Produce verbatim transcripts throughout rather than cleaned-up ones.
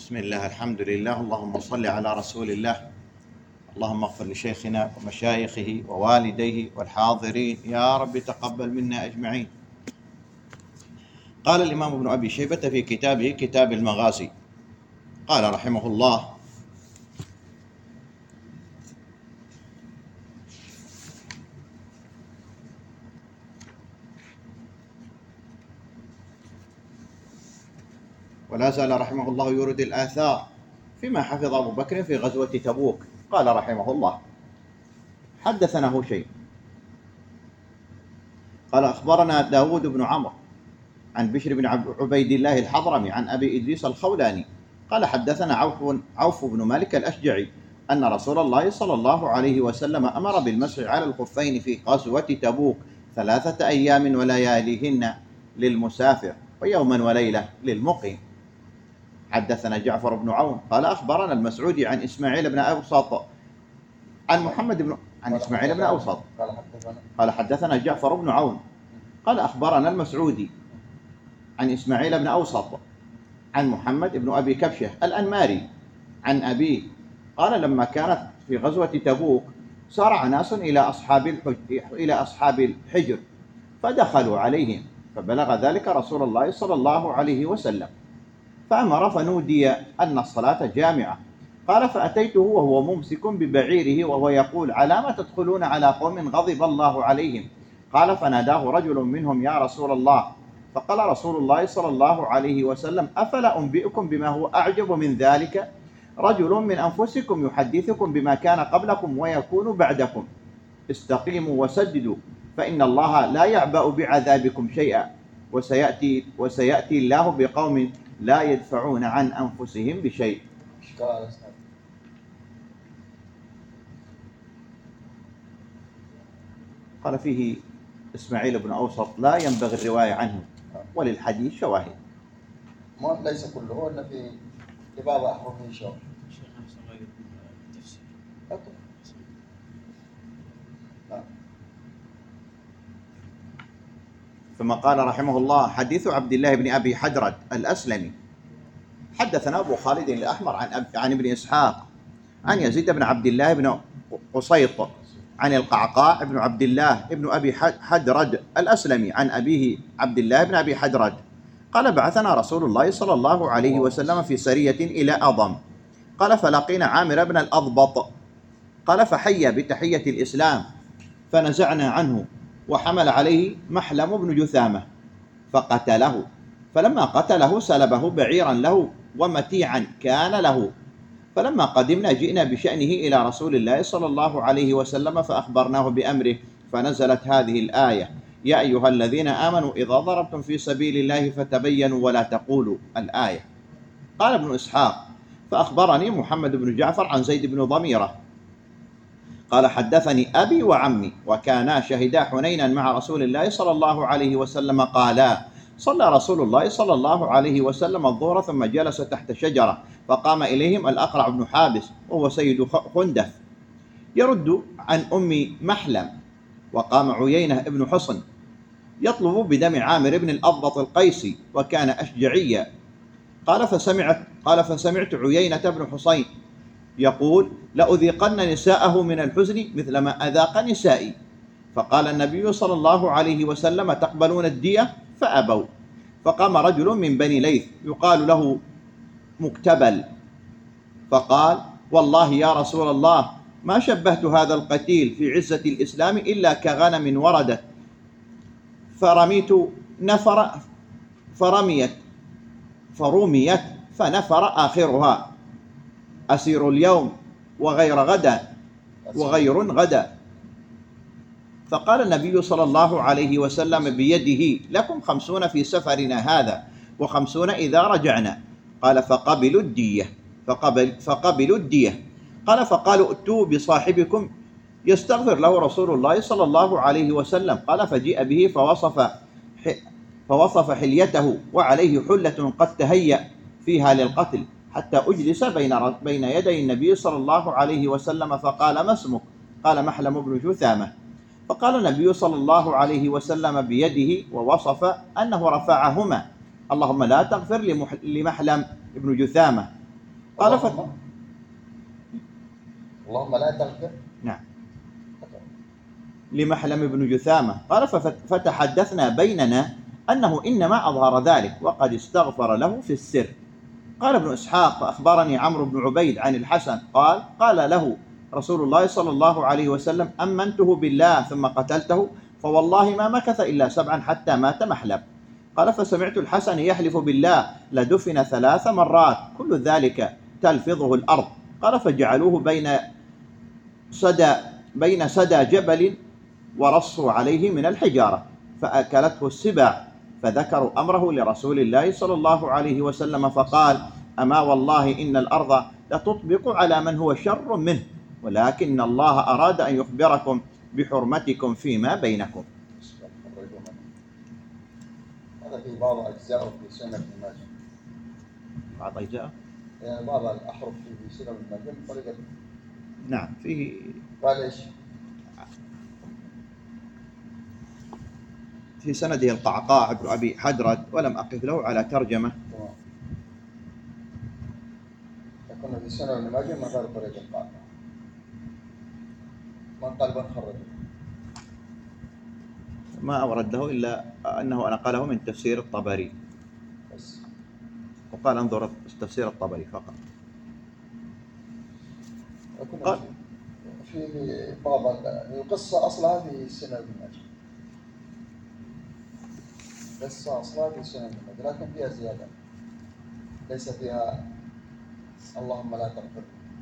بسم الله، الحمد لله، اللهم صل على رسول الله. اللهم اغفر لشيخنا ومشايخه ووالديه والحاضرين، يا رب تقبل منا أجمعين. قال الإمام ابن أبي شيبة في كتابه كتاب المغازي، قال رحمه الله: ولا زال رحمه الله يورد الآثار فيما حفظ أبو بكر في غزوة تبوك. قال رحمه الله: حدثنا هشيم قال أخبرنا داود بن عمرو عن بشر بن عبيد الله الحضرمي عن أبي إدريس الخولاني قال حدثنا عوف, عوف بن مالك الأشجعي أن رسول الله صلى الله عليه وسلم أمر بالمسح على الخفين في غزوة تبوك ثلاثة أيام ولياليهن للمسافر ويوما وليلة للمقيم. حدثنا جعفر بن عون قال أخبرنا المسعودي عن إسماعيل بن أوسط عن محمد بن عن إسماعيل بن أوسط قال حدثنا جعفر بن عون قال أخبرنا المسعودي عن إسماعيل بن أوسط عن محمد بن أبي كبشة الأنماري عن أبيه قال: لما كانت في غزوة تبوك سارع ناس إلى أصحاب الحج إلى أصحاب الحجر فدخلوا عليهم، فبلغ ذلك رسول الله صلى الله عليه وسلم فأمر فنودي أن الصلاة جامعة. قال: فأتيته وهو ممسك ببعيره وهو يقول: على ما تدخلون على قوم غضب الله عليهم؟ قال: فناداه رجل منهم: يا رسول الله. فقال رسول الله صلى الله عليه وسلم: أفلا أنبئكم بما هو أعجب من ذلك؟ رجل من أنفسكم يحدثكم بما كان قبلكم ويكون بعدكم. استقيموا وسددوا، فإن الله لا يعبأ بعذابكم شيئا، وسيأتي, وسيأتي الله بقوم لا يدفعون عن أنفسهم بشيء. قال فيه إسماعيل بن أوسط لا ينبغي الرواية عنه، وللحديث شواهد. ما ليس كله، إن في لبعض أحرفه شواهد. ثم قال رحمه الله: حديث عبد الله بن أبي حدرد الأسلمي. حدثنا أبو خالد الأحمر عن عن ابن إسحاق عن يزيد بن عبد الله بن قصيط عن القعقاع بن عبد الله بن أبي حدرد الأسلمي عن أبيه عبد الله بن أبي حدرد قال: بعثنا رسول الله صلى الله عليه وسلم في سرية إلى أضم. قال: فلقينا عامر بن الأضبط. قال: فحيا بتحية الإسلام، فنزعنا عنه، وحمل عليه محلم بن جثامة فقتله. فلما قتله سلبه بعيرا له ومتيعا كان له. فلما قدمنا جئنا بشأنه إلى رسول الله صلى الله عليه وسلم فأخبرناه بأمره، فنزلت هذه الآية: يا أيها الذين آمنوا إذا ضربتم في سبيل الله فتبينوا ولا تقولوا. الآية. قال ابن إسحاق: فأخبرني محمد بن جعفر عن زيد بن ضميرة قال: حدثني أبي وعمي وكانا شهدا حنينا مع رسول الله صلى الله عليه وسلم قالا: صلى رسول الله صلى الله عليه وسلم الظهر ثم جلس تحت شجرة، فقام إليهم الأقرع بن حابس وهو سيد خندف يرد عن أم محلم، وقام عيينة بن حصن يطلب بدم عامر بن الأضبط القيسي وكان أشجعيا. قال فسمعت قال فسمعت عيينة بن حصين يقول: لأذيقن نساءه من الحزن مثل ما أذاق نسائي. فقال النبي صلى الله عليه وسلم: تقبلون الدية؟ فأبوا. فقام رجل من بني ليث يقال له مكتبل فقال: والله يا رسول الله ما شبهت هذا القتيل في عزة الإسلام إلا كغنم وردت فرميت نفر فرميت فرميت فنفر آخرها، أسير اليوم وغير غدا وغير غدا. فقال النبي صلى الله عليه وسلم بيده: لكم خمسون في سفرنا هذا وخمسون إذا رجعنا. قال: فقبلوا الدية فقبل فقبلوا الدية. قال: فقالوا: ائتوا بصاحبكم يستغفر له رسول الله صلى الله عليه وسلم. قال: فجيء به فوصف فوصف حليته وعليه حلة قد تهيأ فيها للقتل، حتى أجلس بين بين يدي النبي صلى الله عليه وسلم فقال: ما اسمك؟ قال: محلم بن جثامة. فقال النبي صلى الله عليه وسلم بيده ووصف أنه رفعهما: اللهم لا تغفر لمحلم بن جثامة قال فت... اللهم اللهم لا تغفر. نعم. لمحلم بن جثامة قال فتحدثنا بيننا أنه إنما أظهر ذلك وقد استغفر له في السر. قال ابن إسحاق فأخبرني عمرو بن عبيد عن الحسن قال قال له رسول الله صلى الله عليه وسلم أمنته بالله ثم قتلته فوالله ما مكث إلا سبعا حتى مات محلب. قال فسمعت الحسن يحلف بالله لدفن ثلاث مرات كل ذلك تلفظه الأرض. قال فجعلوه بين سدى بين سدى جبل ورصوا عليه من الحجارة فأكلته السباع فذكروا أمره لرسول الله صلى الله عليه وسلم فقال أما والله إن الأرض لتطبق على من هو شر منه ولكن الله أراد أن يخبركم بحرمتكم فيما بينكم. هذا في بعض أجزاء في سنة ابن ماجه. بعض أجزاء؟ يعني بعض الأحرف في سنة ابن ماجه بطريقة. نعم فيه. قال إيش؟ في سنده القعقاع بن أبي حدرد ولم أقف له على ترجمة. تمام. يكون في سنة ابن ماجه من غير طريق القعقاع. من قال بنخرج؟ ما أورده إلا أنه نقله من تفسير الطبري بس. وقال انظر تفسير الطبري فقط. قال في بعض القصة أصلها في سنة ابن ماجه. قصة أصلها في سنة ابن ماجه لكن فيها زيادة ليس فيها اللهم لا تغفر.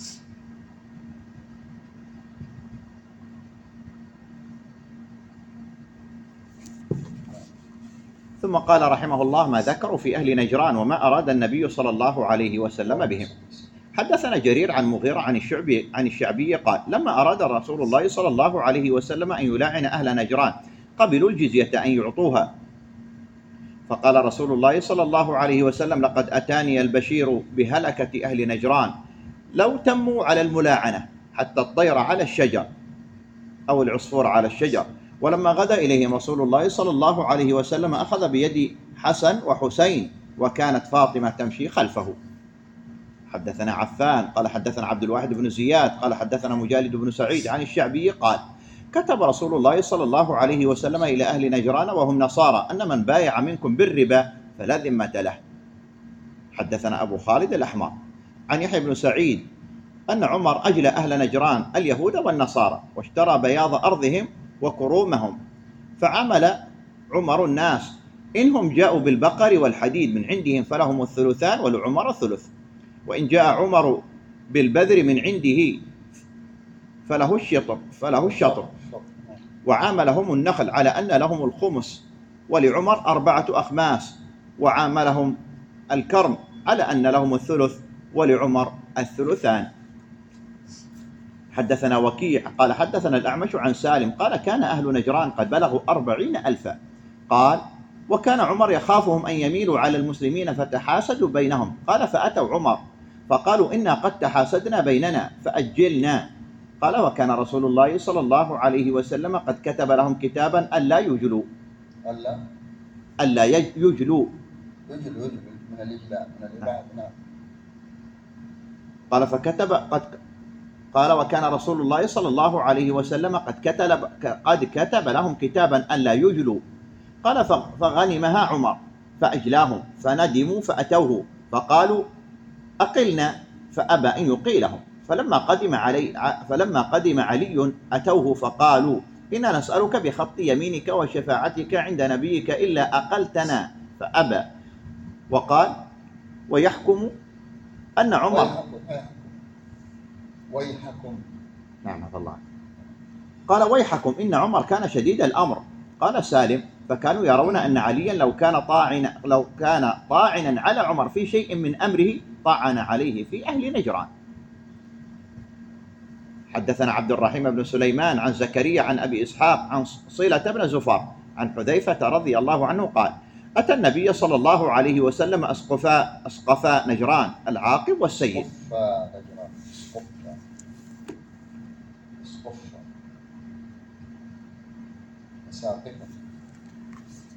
ثم قال رحمه الله ما ذكروا في أهل نجران وما أراد النبي صلى الله عليه وسلم بهم. حدثنا جرير عن مغيرة عن الشعبي عن الشعبي قال لما أراد رسول الله صلى الله عليه وسلم أن يلاعن أهل نجران قبلوا الجزية أن يعطوها فقال رسول الله صلى الله عليه وسلم لقد أتاني البشير بهلكة أهل نجران لو تموا على الملاعنة حتى الطير على الشجر أو العصفور على الشجر. ولما غدا إليهم رسول الله صلى الله عليه وسلم أخذ بيد حسن وحسين وكانت فاطمة تمشي خلفه. حدثنا عفان قال حدثنا عبد الواحد بن زياد قال حدثنا مجالد بن سعيد عن الشعبي قال كتب رسول الله صلى الله عليه وسلم إلى أهل نجران وهم نصارى أن من بايع منكم بالربا فلا ذمة له. حدثنا أبو خالد الأحمر عن يحيى بن سعيد أن عمر أجلى أهل نجران اليهود والنصارى واشترى بياض أرضهم وكرومهم فعمل عمر الناس إنهم جاءوا بالبقر والحديد من عندهم فلهم الثلثان ولعمر الثلث وإن جاء عمر بالبذر من عنده فله الشطر فله الشطر وعاملهم النخل على أن لهم الخمس ولعمر أربعة أخماس وعاملهم الكرم على أن لهم الثلث ولعمر الثلثان. حدثنا وكيع قال حدثنا الأعمش عن سالم قال كان أهل نجران قد بلغوا أربعين ألفا قال وكان عمر يخافهم أن يميلوا على المسلمين فتحاسدوا بينهم قال فأتوا عمر فقالوا إنا قد تحاسدنا بيننا فأجلنا قال وكان رسول الله صلى الله عليه وسلم قد كتب لهم كتابا ألا يجلوا ألا ألا يجلوا يجلوا يجلوا من الإجلاء من الإباء نعم. قال فكتب قد قال وكان رسول الله صلى الله عليه وسلم قد كتب قد كتب لهم كتابا ألا يجلوا قال فغنمها عمر فأجلاهم فندموا فأتوه فقالوا أقلنا فأبى أن يقيلهم فلما قدم علي فلما قدم علي أتوه فقالوا إنا نسألك بخط يمينك وشفاعتك عند نبيك إلا أقلتنا فأبى وقال ويحكم أن عمر ويحكم ويحكم نعم الله قال ويحكم إن عمر كان شديد الأمر. قال سالم فكانوا يرون أن عليا لو كان طاعنا لو كان طاعنا على عمر في شيء من أمره طعن عليه في أهل نجران. حدثنا عبد الرحيم بن سليمان عن زكريا عن أبي إسحاق عن صلة بن زفار عن حذيفة رضي الله عنه قال أتى النبي صلى الله عليه وسلم أسقفا أسقفا نجران العاقب والسيد. أسقفا نجران أسقفا أسقفا أساقفا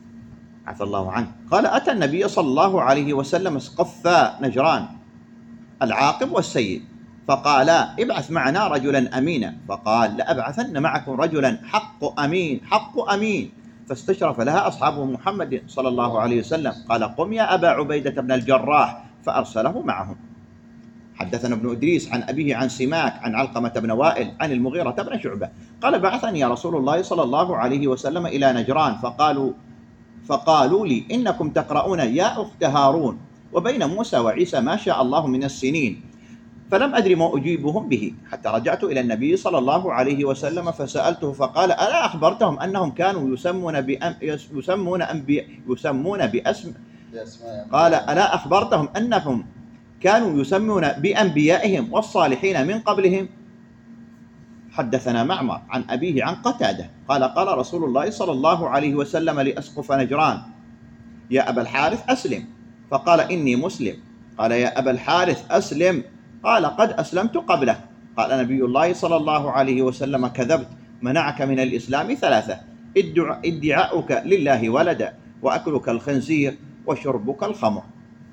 عفى الله عنه. قال أتى النبي صلى الله عليه وسلم أسقفا نجران العاقب والسيد، فقالا ابعث معنا رجلا أمينا، فقال لأبعثن معكم رجلا حق أمين حق أمين. فاستشرف لها أصحاب محمد صلى الله عليه وسلم، قال قم يا أبا عبيدة بن الجراح، فأرسله معهم. حدثنا ابن إدريس عن أبيه عن سماك عن علقمة بن وائل عن المغيرة بن شعبة قال بعثني رسول الله صلى الله عليه وسلم إلى نجران، فقالوا فقالوا لي إنكم تقرؤون يا أخت هارون وبين موسى وعيسى ما شاء الله من السنين، فلم أدري ما أجيبهم به، حتى رجعت إلى النبي صلى الله عليه وسلم فسألته، فقال ألا أخبرتهم أنهم كانوا يسمون بأم يسمون أنبياء يسمون بأسم قال ألا أخبرتهم أنهم كانوا يسمون بأنبيائهم والصالحين من قبلهم. حدثنا معمر عن أبيه عن قتادة قال قال رسول الله صلى الله عليه وسلم لأسقف نجران يا أبا الحارث أسلم، فقال إني مسلم. قال يا أبا الحارث أسلم، قال قد أسلمت قبله. قال نبي الله صلى الله عليه وسلم كذبت، منعك من الإسلام ثلاثة: ادعاؤك لله ولدا، وأكلك الخنزير، وشربك الخمر.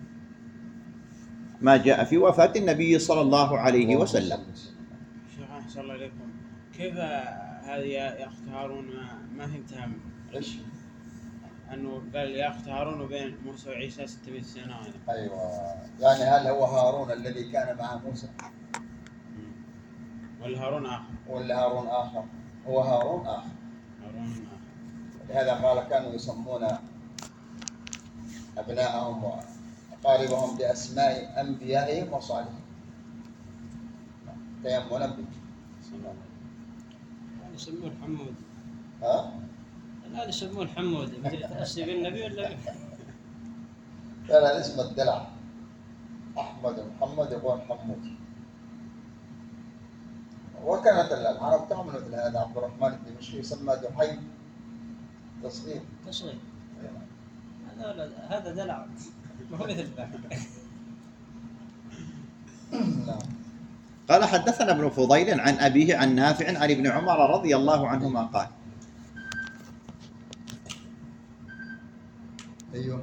ما جاء في وفاة النبي صلى الله عليه وسلم. شيخ أحسن الله إليكم، كيف هذه يا أخت هارون ما فهمتها؟ إيش؟ أنه قال يا أخت هارون وبين موسى وعيسى ستمائة سنة. أيوة، يعني هل هو هارون الذي كان مع موسى؟ ولا هارون آخر؟ ولا هارون آخر؟ هو هارون آخر. هارون آخر. لهذا قال كانوا يسمون أبناءهم وأقاربهم بأسماء أنبيائهم وصالحين. تيمنا به. هذا يسمون حمود. ها؟ هذا يسمون حمود، تأسي بالنبي ولا؟ لا لا، اسم الدلع. أحمد ومحمد يقول حمود. وكانت العرب تعمل مثل هذا. عبد الرحمن الدمشقي يسمى دحيم تصغير. تصغير. هذا هذا دلع. ما هو مثل ذاك. نعم. قال حدثنا ابن فضيل عن أبيه عن نافع عن ابن عمر رضي الله عنهما قال أيوه.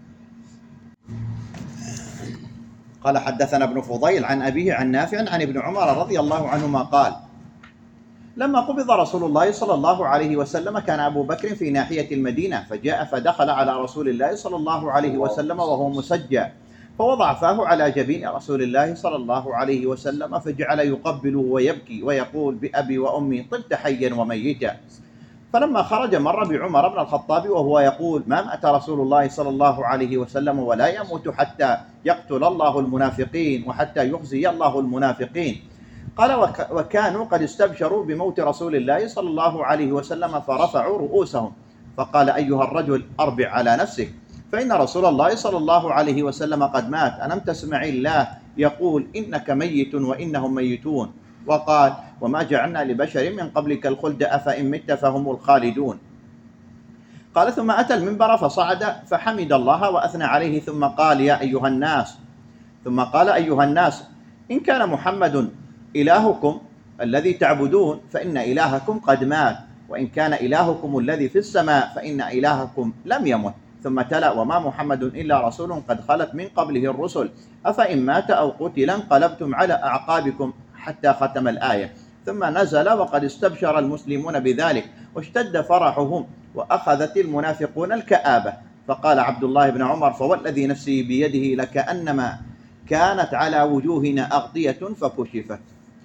قال حدثنا ابن فضيل عن أبيه عن نافع عن ابن عمر رضي الله عنهما قال لما قبض رسول الله صلى الله عليه وسلم كان أبو بكر في ناحية المدينة، فجاء فدخل على رسول الله صلى الله عليه وسلم وهو مسجى، فوضع فاه على جبين رسول الله صلى الله عليه وسلم، فجعل يقبله ويبكي ويقول بأبي وأمي طبت حيا وميتا. فلما خرج مر بعمر بن الخطاب وهو يقول ما مات رسول الله صلى الله عليه وسلم ولا يموت حتى يقتل الله المنافقين وحتى يخزي الله المنافقين. قال وكانوا قد استبشروا بموت رسول الله صلى الله عليه وسلم فرفعوا رؤوسهم، فقال أيها الرجل أربع على نفسك، فإن رسول الله صلى الله عليه وسلم قد مات، ألم تسمع الله يقول إنك ميت وإنهم ميتون، وقال وما جعلنا لبشر من قبلك الخلد أفإن مت فهم الخالدون. قال ثم أتى المنبر فصعد فحمد الله وأثنى عليه، ثم قال يا أيها الناس ثم قال أيها الناس إن كان محمد إلهكم الذي تعبدون فإن إلهكم قد مات، وإن كان إلهكم الذي في السماء فإن إلهكم لم يمت. ثم تلا وما محمد إلا رسول قد خلت من قبله الرسل أفإن مات أو قتل انقلبتم على أعقابكم حتى ختم الآية. ثم نزل وقد استبشر المسلمون بذلك واشتد فرحهم وأخذت المنافقون الكآبة. فقال عبد الله بن عمر فوالذي نفسي بيده لكأنما كانت على وجوهنا أغطية فكشفت.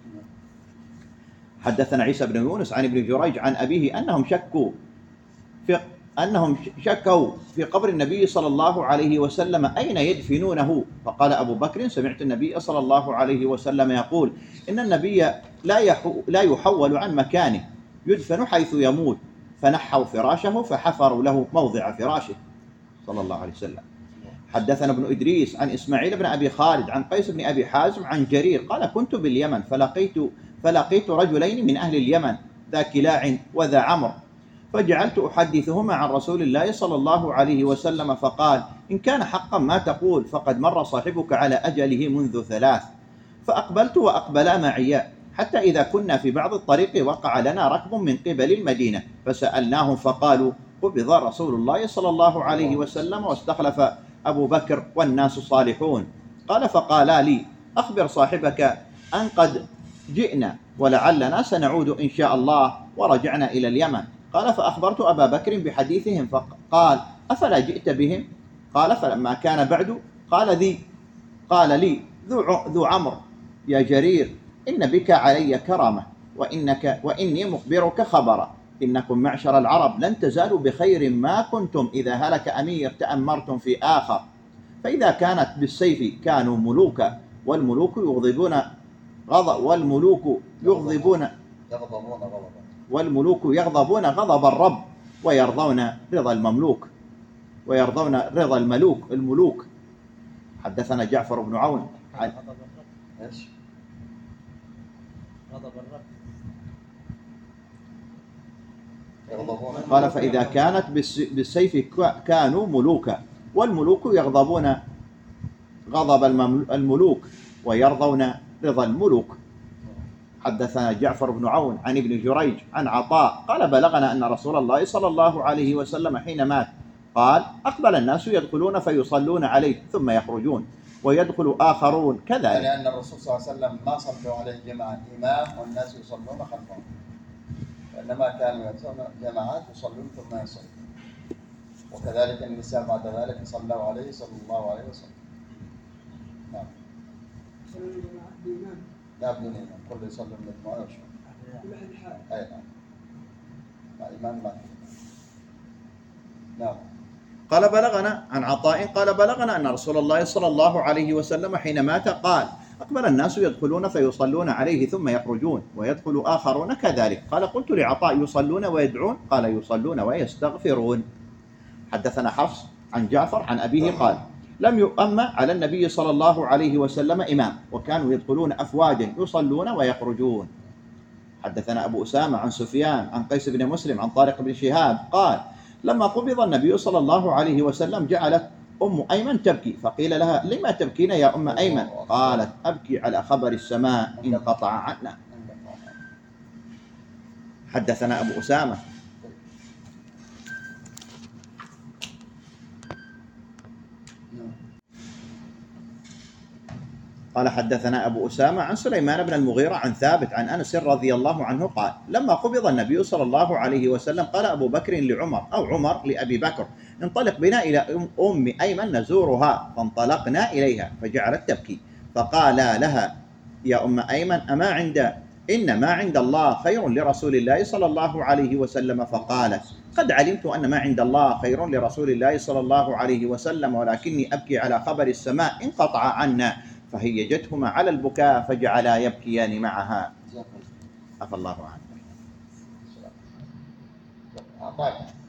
حدثنا عيسى بن يونس عن ابن جريج عن أبيه أنهم شكوا في أنهم شكوا في قبر النبي صلى الله عليه وسلم أين يدفنونه، فقال أبو بكر سمعت النبي صلى الله عليه وسلم يقول إن النبي لا لا يحول عن مكانه، يدفن حيث يموت، فنحوا فراشه فحفروا له موضع فراشه صلى الله عليه وسلم. حدثنا ابن إدريس عن إسماعيل بن أبي خالد عن قيس بن أبي حازم عن جرير قال كنت باليمن فلقيت فلقيت رجلين من أهل اليمن ذا كلاع وذا عمرو، فجعلت أحدثهما عن رسول الله صلى الله عليه وسلم، فقال إن كان حقا ما تقول فقد مر صاحبك على أجله منذ ثلاث. فأقبلت وأقبلا معي حتى إذا كنا في بعض الطريق وقع لنا ركب من قبل المدينة، فسألناهم فقالوا قبض رسول الله صلى الله عليه وسلم واستخلف أبو بكر والناس صالحون. قال فقالا لي أخبر صاحبك أن قد جئنا ولعلنا سنعود إن شاء الله، ورجعنا إلى اليمن. قال فأخبرت أبا بكر بحديثهم فقال أفلا جئت بهم؟ قال فلما كان بعد قال ذي قال لي ذو, ذو عمرو يا جرير إن بك علي كرامة، وإنك وإني مخبرك خبرا، إنكم معشر العرب لن تزالوا بخير ما كنتم إذا هلك أمير تأمرتم في آخر، فإذا كانت بالسيف كانوا ملوكا، والملوك يغضبون غضب والملوك يغضبون يغضبون غضبا والملوك يغضبون غضب الرب، ويرضون رضا المملوك ويرضون رضا الملوك الملوك. حدثنا جعفر بن عون عن غضب الرب. ايش؟ غضب الرب. يغضبون. قال فإذا كانت بالسيف كانوا ملوكا، والملوك يغضبون غضب الملوك ويرضون رضا الملوك. حدثنا جعفر بن عون عن ابن جريج عن عطاء قال بلغنا أن رسول الله صلى الله عليه وسلم حين مات قال أقبل الناس يدخلون فيصلون عليه ثم يخرجون، ويدخل آخرون كذلك. يعني أن الرسول صلى الله عليه وسلم ما صلوا عليه جماعة إمام والناس يصلون خلفهم، وإنما كانوا يأتون جماعات يصلون ثم يصلون، وكذلك النساء بعد ذلك صلوا عليه صلى الله عليه وسلم. نعم. لا بدون إمام، كل يصلي بالمجموعة ويشوف. أي نعم. مع إمام ما. نعم. قال بلغنا عن عطاء قال بلغنا أن رسول الله صلى الله عليه وسلم حين مات قال أقبل الناس يدخلون فيصلون عليه ثم يخرجون، ويدخل آخرون كذلك. قال قلت لعطاء يصلون ويدعون؟ قال يصلون ويستغفرون. حدثنا حفص عن جعفر عن أبيه قال لم يؤم على النبي صلى الله عليه وسلم إمام، وكانوا يدخلون أفواجا يصلون ويخرجون. حدثنا أبو أسامة عن سفيان عن قيس بن مسلم عن طارق بن شهاب قال لما قبض النبي صلى الله عليه وسلم جعلت أم أيمن تبكي، فقيل لها لما تبكين يا أم أيمن؟ قالت أبكي على خبر السماء انقطع عنا. حدثنا أبو أسامة قال حدثنا أبو أسامة عن سليمان بن المغيرة عن ثابت عن أنس رضي الله عنه قال لما قبض النبي صلى الله عليه وسلم قال أبو بكر لعمر أو عمر لأبي بكر انطلق بنا إلى أم أيمن نزورها، فانطلقنا إليها فجعلت تبكي، فقال لها يا أم أيمن أما عند إن ما عند الله خير لرسول الله صلى الله عليه وسلم، فقالت قد علمت أن ما عند الله خير لرسول الله صلى الله عليه وسلم، ولكني أبكي على خبر السماء انقطع عنا، فهيجتهما على البكاء فجعلا يبكيان معها. عفى الله عنه.